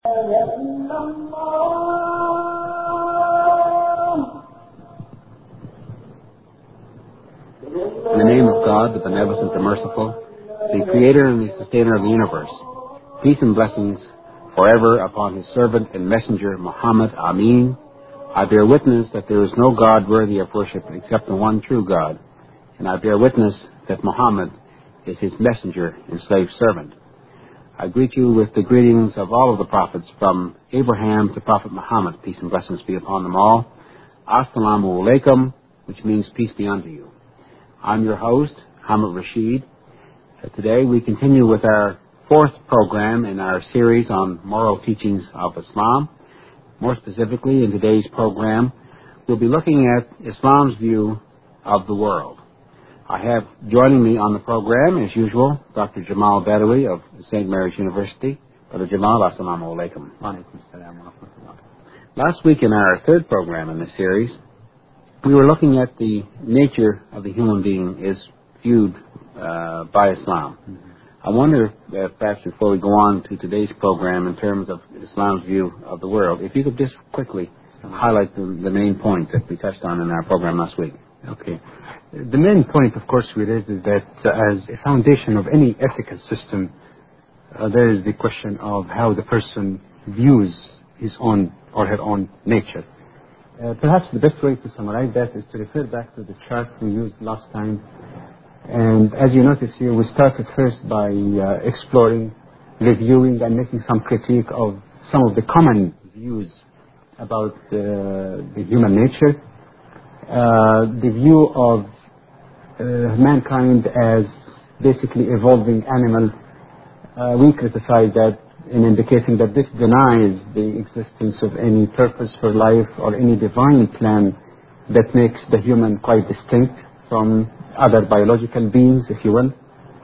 In the name of God, the Benevolent, the Merciful, the Creator and the Sustainer of the universe, peace and blessings forever upon His servant and messenger, Muhammad. Ameen. I bear witness that there is no God worthy of worship except the one true God, and I bear witness that Muhammad is His messenger and slave servant. I greet you with the greetings of all of the prophets, from Abraham to Prophet Muhammad, peace and blessings be upon them all. Assalamu alaikum, which means peace be unto you. I'm your host, Hamid Rashid. Today we continue with our fourth program in our series on moral teachings of Islam. More specifically, in today's program, we'll be looking at Islam's view of the world. I have joining me on the program, as usual, Dr. Jamal Badawi of St. Mary's University. Brother Jamal, assalamu alaikum. Last week in our third program in this series, we were looking at the nature of the human being is viewed by Islam. I wonder if perhaps before we go on to today's program in terms of Islam's view of the world, if you could just quickly highlight the main points that we touched on in our program last week. Okay. The main point, of course, we raised is that as a foundation of any ethical system, there is the question of how the person views his own or her own nature. Perhaps the best way to summarize that is to refer back to the chart we used last time. And as you notice here, we started first by exploring, reviewing, and making some critique of some of the common views about the human nature. The view of mankind as basically evolving animal. We criticize that in indicating that this denies the existence of any purpose for life or any divine plan that makes the human quite distinct from other biological beings, if you will.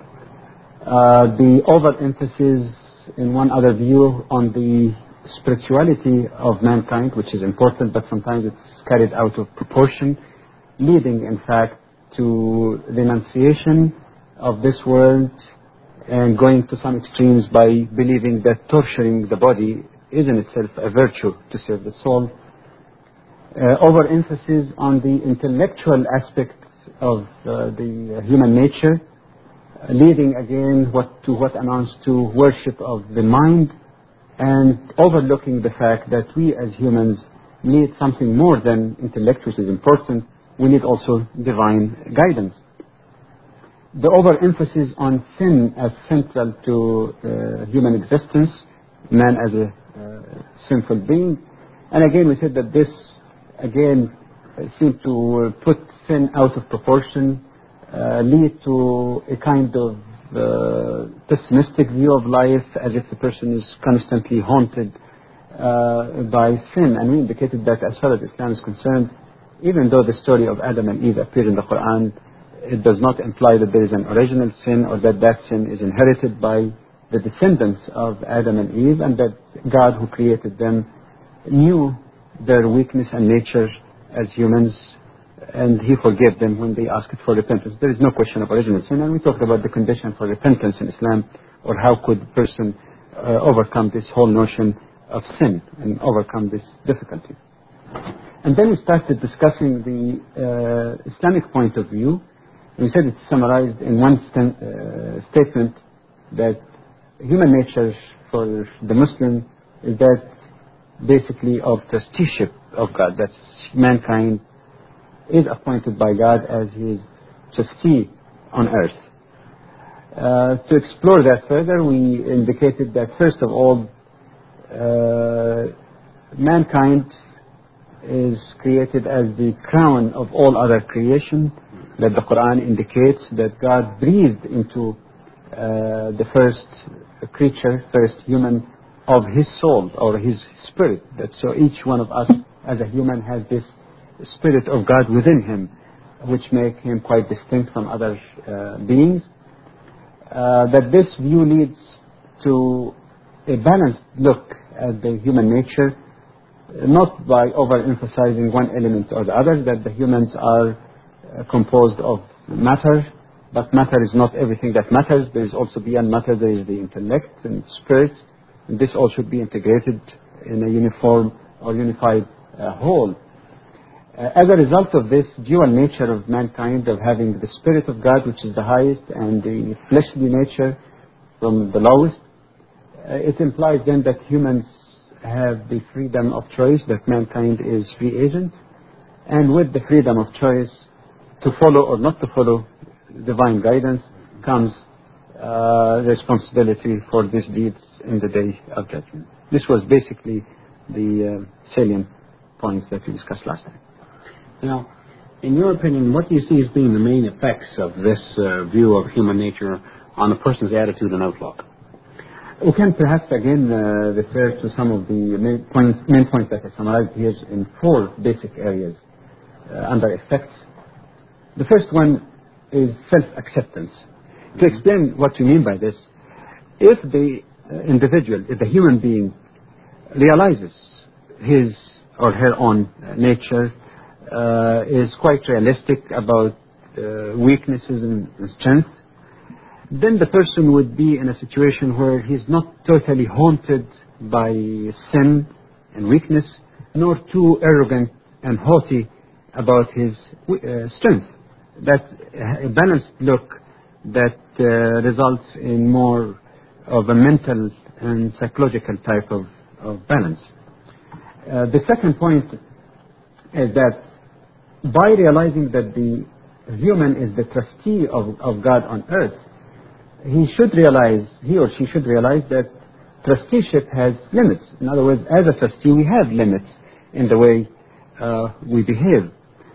The overemphasis in one other view on the spirituality of mankind, which is important, but sometimes it's carried out of proportion, leading in fact to renunciation of this world and going to some extremes by believing that torturing the body is in itself a virtue to save the soul. Overemphasis on the intellectual aspects of the human nature, leading again to what amounts to worship of the mind, and overlooking the fact that we as humans need something more than intellect, which is important. We need also divine guidance. The overemphasis on sin as central to human existence, man as a sinful being. And again, we said that this, again, seemed to put sin out of proportion, lead to a kind of pessimistic view of life, as if the person is constantly haunted by sin. And we indicated that as far as Islam is concerned, even though the story of Adam and Eve appears in the Quran, it does not imply that there is an original sin or that sin is inherited by the descendants of Adam and Eve, and that God who created them knew their weakness and nature as humans, and He forgave them when they asked for repentance. There is no question of original sin, and we talked about the condition for repentance in Islam, or how could a person overcome this whole notion of sin and overcome this difficulty. And then we started discussing the Islamic point of view. We said it's summarized in one statement that human nature for the Muslim is that basically of trusteeship of God, that mankind is appointed by God as His trustee on earth. To explore that further, we indicated that first of all, mankind is created as the crown of all other creation, that the Quran indicates that God breathed into the first creature, first human, of His soul or His spirit. That so each one of us as a human has this spirit of God within him, which make him quite distinct from other beings. That this view leads to a balanced look at the human nature, not by overemphasizing one element or the other, that the humans are composed of matter, but matter is not everything that matters. There is also beyond matter, there is the intellect and spirit, This all should be integrated in a uniform or unified whole. As a result of this dual nature of mankind, of having the Spirit of God, which is the highest, and the fleshly nature from the lowest, it implies then that humans have the freedom of choice, that mankind is free agent, and with the freedom of choice to follow or not to follow divine guidance comes responsibility for these deeds in the day of judgment. This was basically the salient points that we discussed last time. Now, in your opinion, what do you see as being the main effects of this view of human nature on a person's attitude and outlook? We can perhaps again refer to some of the main points that are summarized here in 4 basic areas under effects. The first one is self-acceptance. To explain what you mean by this, if the individual, if the human being realizes his or her own nature, is quite realistic about weaknesses and strength, then the person would be in a situation where he's not totally haunted by sin and weakness, nor too arrogant and haughty about his strength. That's a balanced look that results in more of a mental and psychological type of balance. The second point is that by realizing that the human is the trustee of God on earth, he or she should realize that trusteeship has limits. In other words, as a trustee, we have limits in the way we behave.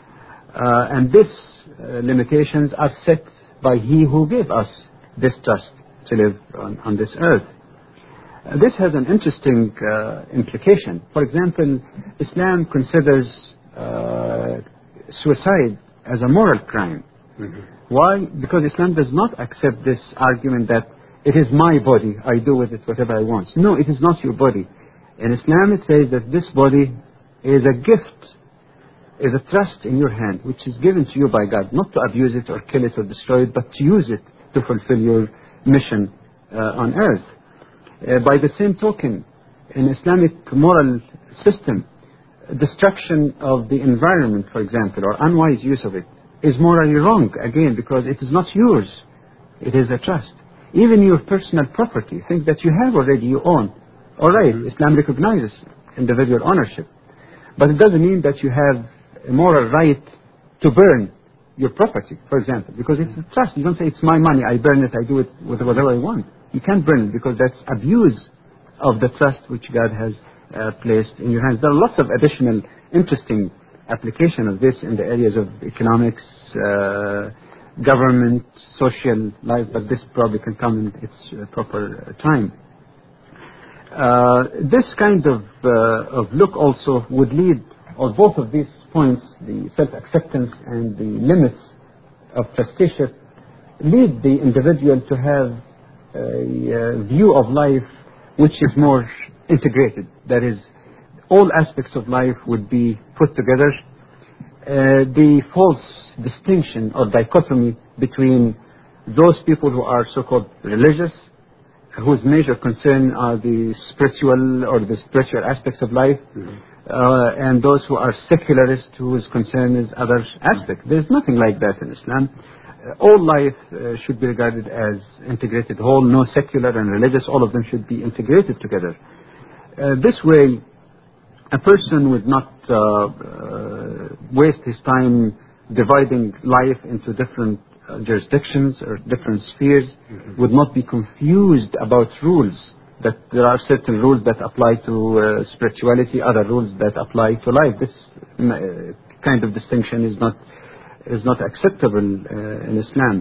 And these limitations are set by He who gave us this trust to live on this earth. This has an interesting implication. For example, Islam considers suicide as a moral crime. Mm-hmm. Why? Because Islam does not accept this argument that it is my body, I do with it whatever I want. No, it is not your body. In Islam it says that this body is a gift, is a trust in your hand, which is given to you by God, not to abuse it or kill it or destroy it, but to use it to fulfill your mission on earth. By the same token, in Islamic moral system, destruction of the environment, for example, or unwise use of it, is morally wrong, again, because it is not yours. It is a trust. Even your personal property, things that you have already, you own. All right, Islam recognizes individual ownership. But it doesn't mean that you have a moral right to burn your property, for example, because it's a trust. You don't say, it's my money, I burn it, I do it with whatever I want. You can't burn it because that's abuse of the trust which God has placed in your hands. There are lots of additional interesting application of this in the areas of economics, government, social life, but this probably can come in its proper time. This kind of look also would lead, or both of these points, the self-acceptance and the limits of trusteeship, lead the individual to have a view of life which is more integrated. That is, all aspects of life would be put together. The false distinction or dichotomy between those people who are so-called religious, whose major concern are the spiritual or the spiritual aspects of life, and those who are secularists, whose concern is other aspects. There's nothing like that in Islam. All life should be regarded as integrated whole, no secular and religious, all of them should be integrated together. This way, a person would not waste his time dividing life into different jurisdictions or different spheres, would not be confused about rules, that there are certain rules that apply to spirituality, other rules that apply to life. This kind of distinction is not acceptable in Islam.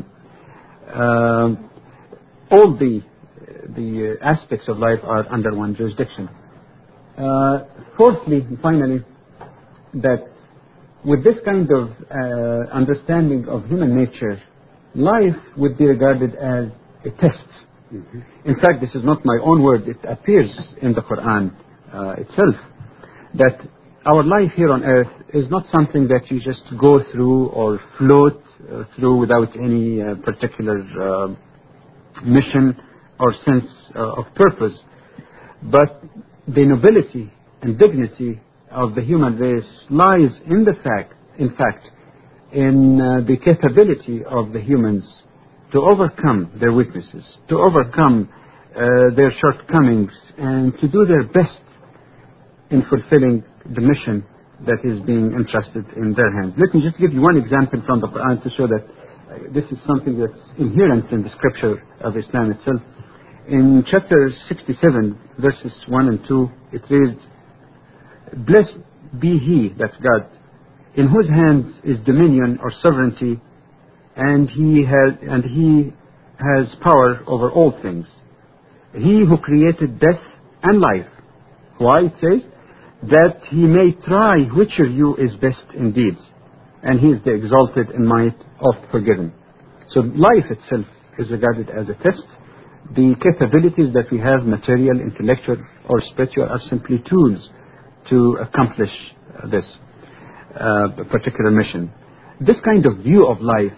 All the aspects of life are under one jurisdiction. Fourthly, finally, that with this kind of understanding of human nature, life would be regarded as a test. In fact, this is not my own word. It appears in the Quran itself that our life here on earth is not something that you just go through or float through without any particular mission or sense of purpose. But the nobility and dignity of the human race lies in the fact, in the capability of the humans to overcome their weaknesses, to overcome their shortcomings, and to do their best in fulfilling the mission that is being entrusted in their hands. Let me just give you one example from the Quran to show that this is something that's inherent in the scripture of Islam itself. In chapter 67, verses 1 and 2, it reads, "Blessed be he," that's God, "in whose hands is dominion or sovereignty, and he has power over all things. He who created death and life." Why, it says? "That he may try which of you is best in deeds, and he is the exalted in might, oft forgiven." So life itself is regarded as a test. The capabilities that we have, material, intellectual, or spiritual, are simply tools to accomplish this particular mission. This kind of view of life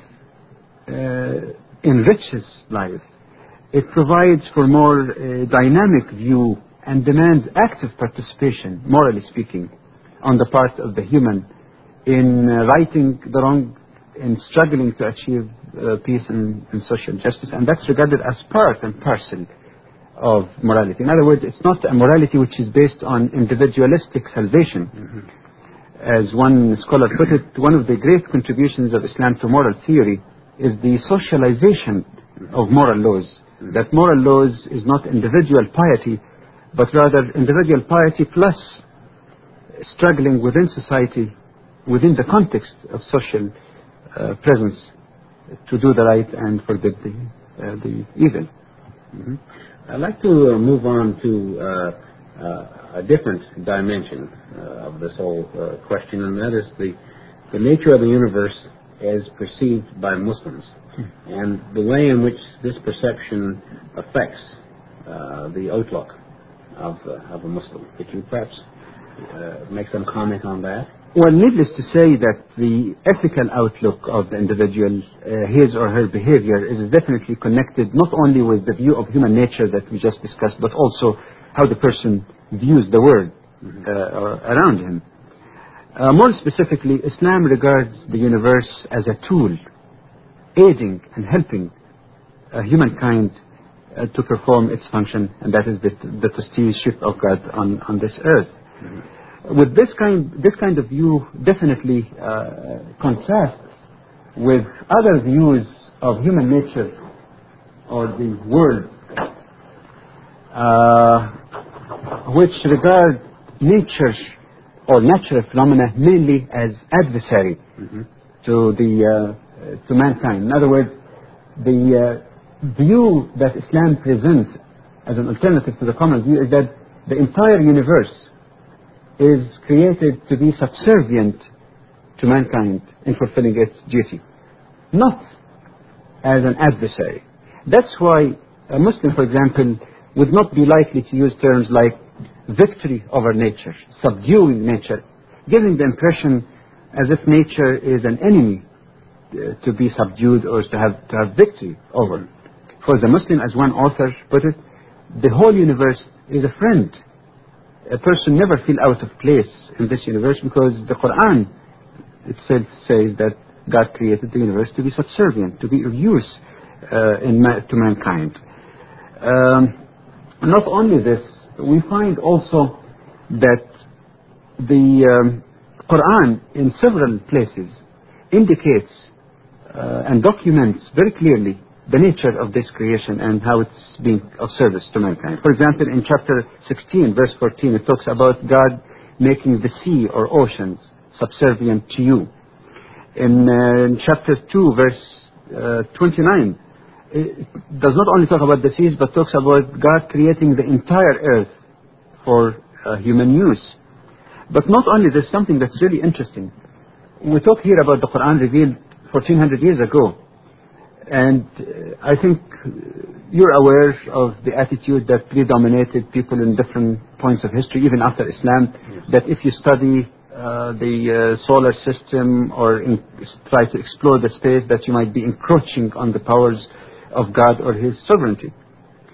enriches life. It provides for more dynamic view and demands active participation, morally speaking, on the part of the human in righting the wrong, in struggling to achieve peace and social justice. And that's regarded as part and parcel of morality. In other words, it's not a morality which is based on individualistic salvation. As one scholar put it, one of the great contributions of Islam to moral theory is the socialization of moral laws. That moral laws is not individual piety, but rather individual piety plus struggling within society, within the context of social presence, to do the right and forbid the evil. I'd like to move on to a different dimension of this whole question, and that is the nature of the universe as perceived by Muslims, and the way in which this perception affects the outlook of a Muslim. Could you perhaps make some comment on that? Well, needless to say that the ethical outlook of the individual, his or her behavior, is definitely connected not only with the view of human nature that we just discussed, but also how the person views the world around him. More specifically, Islam regards the universe as a tool, aiding and helping humankind to perform its function, and that is the trusteeship of God on this earth. With this kind of view definitely contrasts with other views of human nature or the world, which regard nature or natural phenomena mainly as adversary to mankind. In other words, the view that Islam presents as an alternative to the common view is that the entire universe is created to be subservient to mankind in fulfilling its duty, not as an adversary. That's why a Muslim, for example, would not be likely to use terms like victory over nature, subduing nature, giving the impression as if nature is an enemy to be subdued or to have victory over. For the Muslim, as one author put it, the whole universe is a friend. A person never feels out of place in this universe because the Quran itself says that God created the universe to be subservient, to be of use to mankind. Not only this, we find also that the Quran in several places indicates and documents very clearly the nature of this creation and how it's being of service to mankind. For example, in chapter 16, verse 14, it talks about God making the sea or oceans subservient to you. In chapter 2, verse 29, it does not only talk about the seas, but talks about God creating the entire earth for human use. But not only this, something that's really interesting. We talk here about the Quran revealed 1400 years ago. And I think you're aware of the attitude that predominated people in different points of history, even after Islam, that if you study the solar system or try to explore the space, that you might be encroaching on the powers of God or His sovereignty.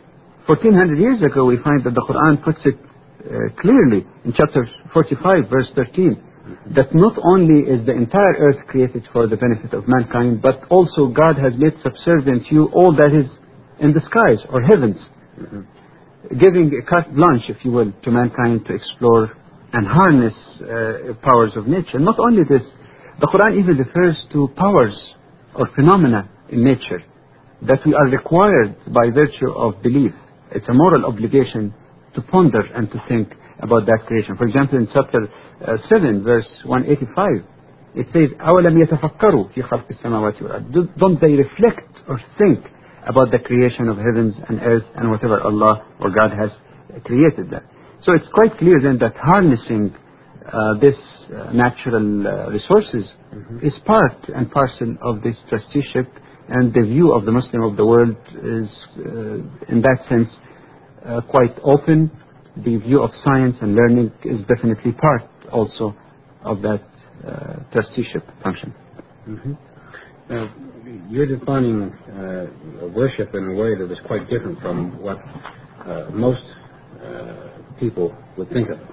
1400 years ago, we find that the Quran puts it clearly in chapter 45, verse 13, that not only is the entire earth created for the benefit of mankind, but also God has made subservient to you all that is in the skies or heavens, giving a carte blanche, if you will, to mankind to explore and harness powers of nature. Not only this, the Quran even refers to powers or phenomena in nature that we are required by virtue of belief. It's a moral obligation to ponder and to think about that creation. For example, in chapter 7, verse 185, it says, أَوَلَمْ يَتَفَكَّرُوا فِي خَلْقِ السَّمَاوَاتِ وَالْأَرْضِ. Don't they reflect or think about the creation of heavens and earth and whatever Allah or God has created that? So it's quite clear then that harnessing this natural resources is part and parcel of this trusteeship, and the view of the Muslim of the world is, in that sense, quite open. The view of science and learning is definitely part also of that trusteeship function. You're defining worship in a way that is quite different from what most people would think of.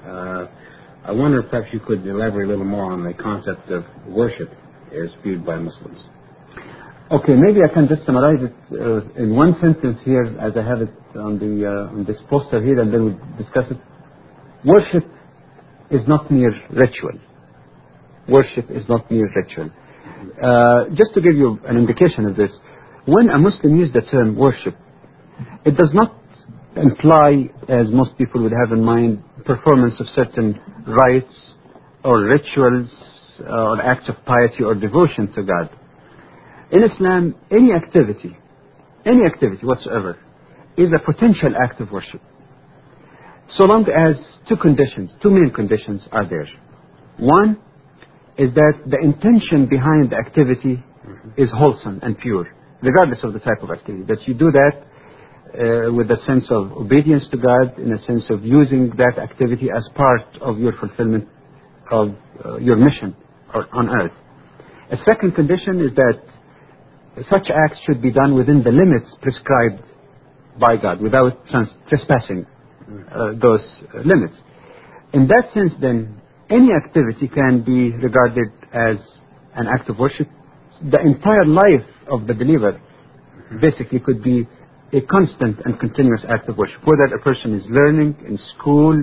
I wonder if perhaps you could elaborate a little more on the concept of worship as viewed by Muslims. Okay, maybe I can just summarize it in one sentence here, as I have it on this poster here, and then we'll discuss it. Worship is not mere ritual. Worship is not mere ritual. Just to give you an indication of this, when a Muslim uses the term worship, it does not imply, as most people would have in mind, performance of certain rites or rituals or acts of piety or devotion to God. In Islam, any activity whatsoever, is a potential act of worship, so long as two main conditions are there. One is that the intention behind the activity is wholesome and pure, regardless of the type of activity. That you do that with a sense of obedience to God, in a sense of using that activity as part of your fulfillment of your mission on earth. A second condition is that such acts should be done within the limits prescribed by God, without trespassing those limits. In that sense, then, any activity can be regarded as an act of worship. The entire life of the believer basically could be a constant and continuous act of worship, whether a person is learning in school,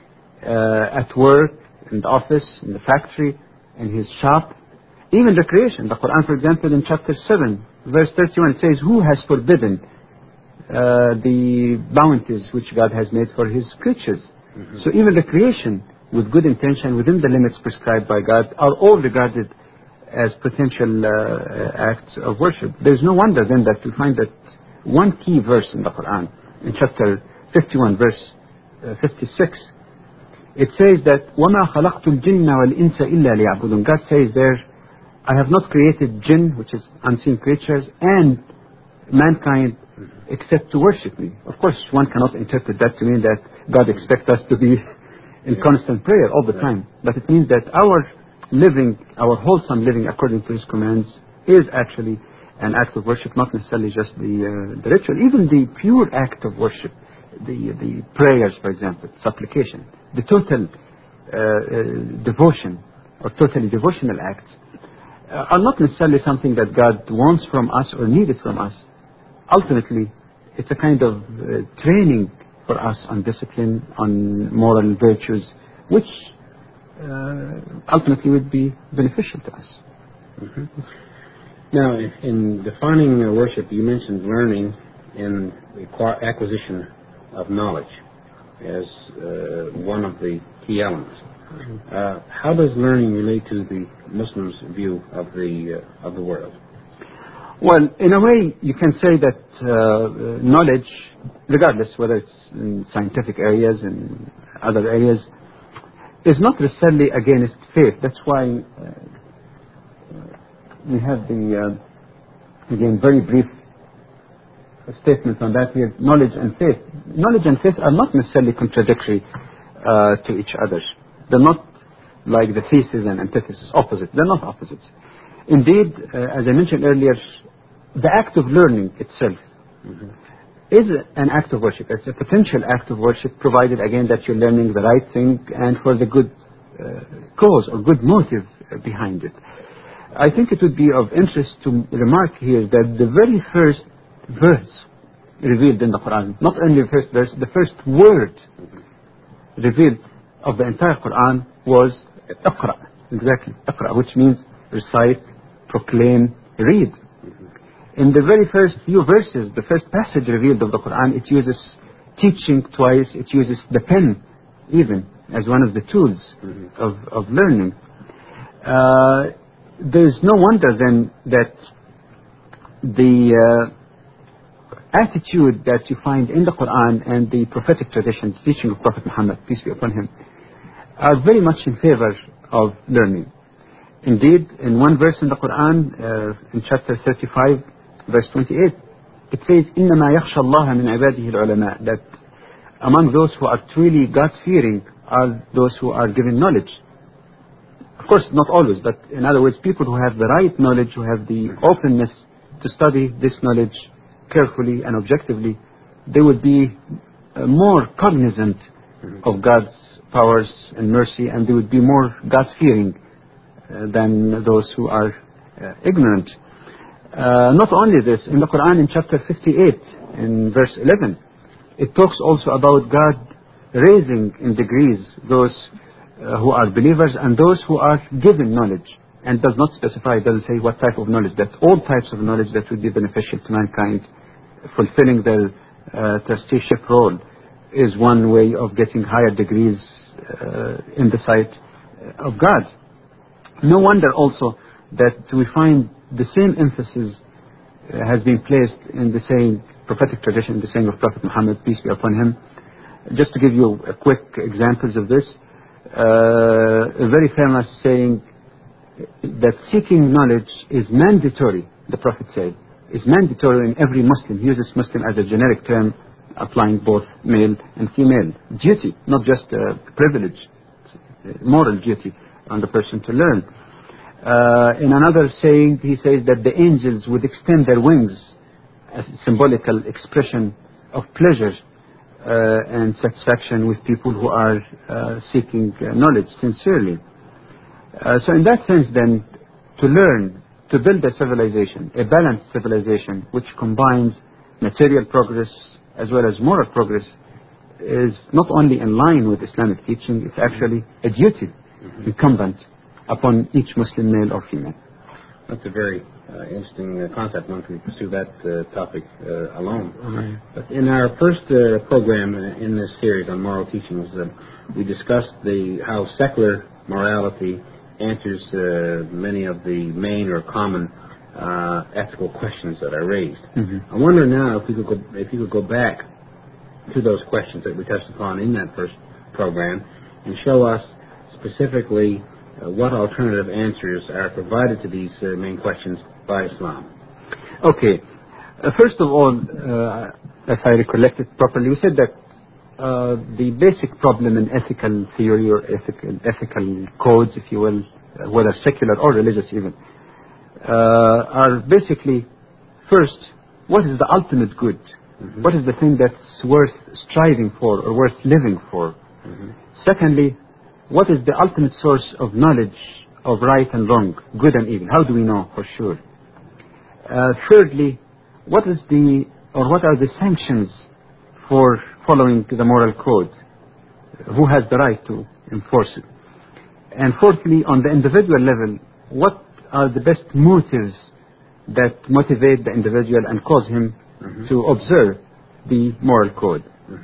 at work, in the office, in the factory, in his shop, even the creation. The Quran, for example, in chapter 7, verse 31, says, who has forbidden the bounties which God has made for his creatures? So even the creation, with good intention, within the limits prescribed by God, are all regarded as potential acts of worship. There's no wonder then that we find that one key verse in the Quran, in chapter 51, verse 56, it says that وَمَا خَلَقْتُ الْجِنَّ وَالْإِنسَ إِلَّا لِيَعْبُدُونَ. God says there, I have not created jinn, which is unseen creatures, and mankind except to worship me. Of course, one cannot interpret that to mean that God expects us to be in constant prayer all the time. But it means that our living, our wholesome living according to His commands, is actually an act of worship, not necessarily just the ritual. Even the pure act of worship, the prayers, for example, supplication, the total devotion or totally devotional acts, are not necessarily something that God wants from us or needed from us. Ultimately, it's a kind of training for us on discipline, on moral virtues, which ultimately would be beneficial to us. Now, in defining worship, you mentioned learning and the acquisition of knowledge as one of the key elements. How does learning relate to the Muslims' view of the world? Well, in a way, you can say that knowledge, regardless whether it's in scientific areas and other areas, is not necessarily against faith. That's why we have the, again, very brief statement on that here, knowledge and faith. Knowledge and faith are not necessarily contradictory to each other. They're not like the thesis and antithesis, opposite. They're not opposites. Indeed, as I mentioned earlier, the act of learning itself is an act of worship. It's a potential act of worship, provided again that you're learning the right thing and for the good cause or good motive behind it. I think it would be of interest to remark here that the very first verse revealed in the Quran, not only the first verse, the first word revealed of the entire Quran was Iqra. Exactly, Iqra, which means recite, proclaim, read. In the very first few verses, the first passage revealed of the Quran, it uses teaching twice, it uses the pen even as one of the tools of learning. There's no wonder then that the attitude that you find in the Quran and the prophetic traditions, teaching of Prophet Muhammad, peace be upon him, are very much in favor of learning. Indeed, in one verse in the Quran, in chapter 35, verse 28, it says, إِنَّمَا يَخْشَى اللَّهَ مِنْ عِبَادِهِ الْعُلَمَاء, that among those who are truly God-fearing are those who are given knowledge. Of course, not always, but in other words, people who have the right knowledge, who have the openness to study this knowledge carefully and objectively, they would be more cognizant of God's powers and mercy, and they would be more God-fearing than those who are ignorant. Not only this, in the Quran in chapter 58, in verse 11, it talks also about God raising in degrees those who are believers and those who are given knowledge, and does not specify, it doesn't say what type of knowledge, that all types of knowledge that would be beneficial to mankind, fulfilling their trusteeship role, is one way of getting higher degrees in the sight of God. No wonder also that we find the same emphasis has been placed in the same prophetic tradition, the saying of Prophet Muhammad, peace be upon him. Just to give you a quick examples of this, a very famous saying that seeking knowledge is mandatory, the Prophet said, is mandatory in every Muslim. He uses Muslim as a generic term, applying both male and female. Duty, not just a privilege, moral duty on the person to learn. In another saying, he says that the angels would extend their wings, a symbolical expression of pleasure and satisfaction with people who are seeking knowledge sincerely. So in that sense then, to learn, to build a civilization, a balanced civilization which combines material progress as well as moral progress, is not only in line with Islamic teaching, it's actually a duty incumbent upon each Muslim male or female. That's a very interesting concept. One can pursue that topic alone. But in our first program in this series on moral teachings, we discussed how secular morality answers many of the main or common ethical questions that are raised. I wonder now if you could go back to those questions that we touched upon in that first program and show us specifically what alternative answers are provided to these main questions by Islam. Okay. First of all, if I recollect it properly, we said that the basic problem in ethical theory or ethical codes, if you will, whether secular or religious even, are basically, first, what is the ultimate good? What is the thing that's worth striving for or worth living for? Secondly, what is the ultimate source of knowledge of right and wrong, good and evil? How do we know for sure? Thirdly, what are the sanctions for following the moral code? Who has the right to enforce it? And fourthly, on the individual level, what are the best motives that motivate the individual and cause him to observe the moral code?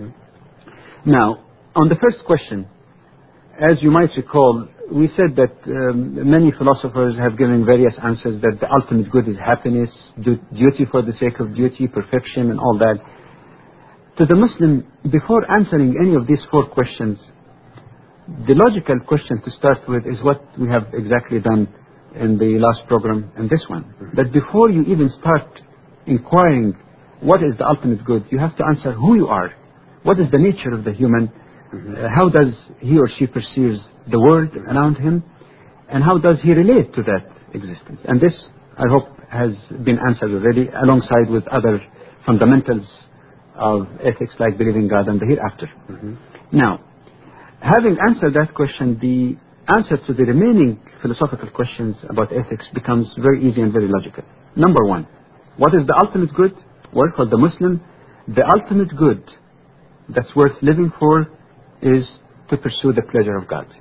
Now, on the first question, as you might recall, we said that many philosophers have given various answers, that the ultimate good is happiness, duty for the sake of duty, perfection, and all that. To the Muslim, before answering any of these four questions, the logical question to start with is what we have exactly done in the last program and this one. That before you even start inquiring what is the ultimate good, you have to answer who you are. What is the nature of the human? How does he or she perceives the world around him? And how does he relate to that existence? And this, I hope, has been answered already, alongside with other fundamentals of ethics, like believing God and the hereafter. Now, having answered that question, the answer to the remaining philosophical questions about ethics becomes very easy and very logical. Number one, what is the ultimate good? Well, for the Muslim, the ultimate good that's worth living for is to pursue the pleasure of God.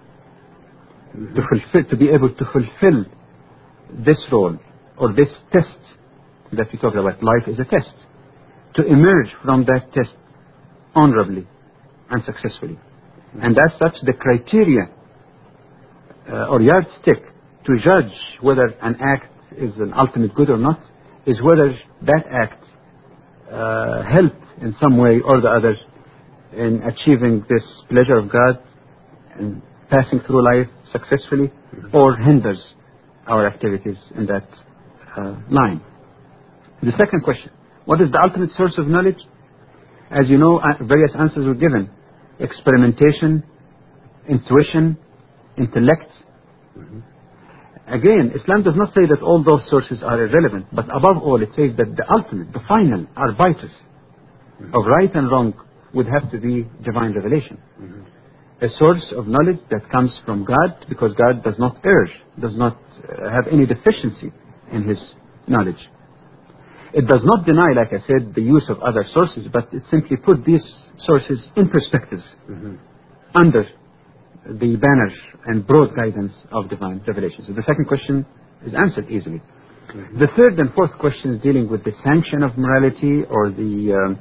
To be able to fulfill this role or this test that we talked about. Life is a test. To emerge from that test honorably and successfully. And as such, the criteria or yardstick to judge whether an act is an ultimate good or not is whether that act helped in some way or the other in achieving this pleasure of God and passing through life successfully, or hinders our activities in that line. The second question, what is the ultimate source of knowledge? As you know, various answers were given. Experimentation, intuition, intellect. Again, Islam does not say that all those sources are irrelevant, but above all it says that the ultimate, the final arbiters of right and wrong would have to be divine revelation. A source of knowledge that comes from God, because God does not err, does not have any deficiency in His knowledge. It does not deny, like I said, the use of other sources, but it simply put these sources in perspective under the banner and broad guidance of divine revelation. So the second question is answered easily. The third and fourth questions dealing with the sanction of morality or the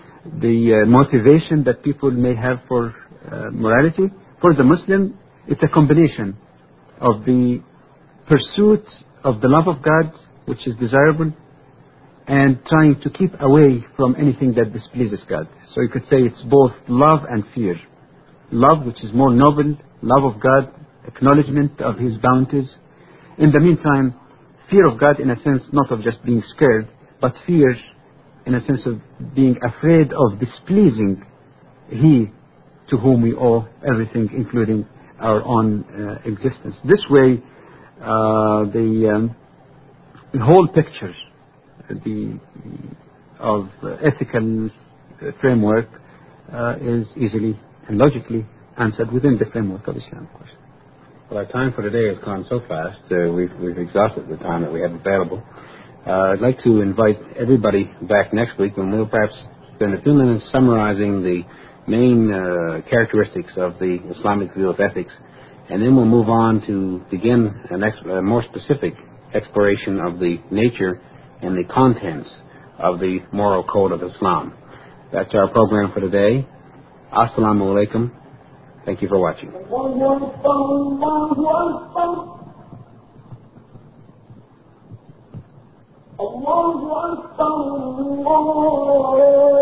motivation that people may have for morality. For the Muslim, it's a combination of the pursuit of the love of God, which is desirable, and trying to keep away from anything that displeases God. So you could say it's both love and fear. Love, which is more noble, love of God, acknowledgement of His bounties. In the meantime, fear of God in a sense not of just being scared, but fear in a sense of being afraid of displeasing He to whom we owe everything, including our own existence. This way, the whole picture of ethical framework is easily and logically answered within the framework of Islam, of course. Well, our time for today has gone so fast. We've exhausted the time that we have available. I'd like to invite everybody back next week when we'll perhaps spend a few minutes summarizing the main characteristics of the Islamic view of ethics, and then we'll move on to begin a more specific exploration of the nature and the contents of the moral code of Islam. That's our program for today. Assalamu alaikum. Thank you for watching. الله أكبر الله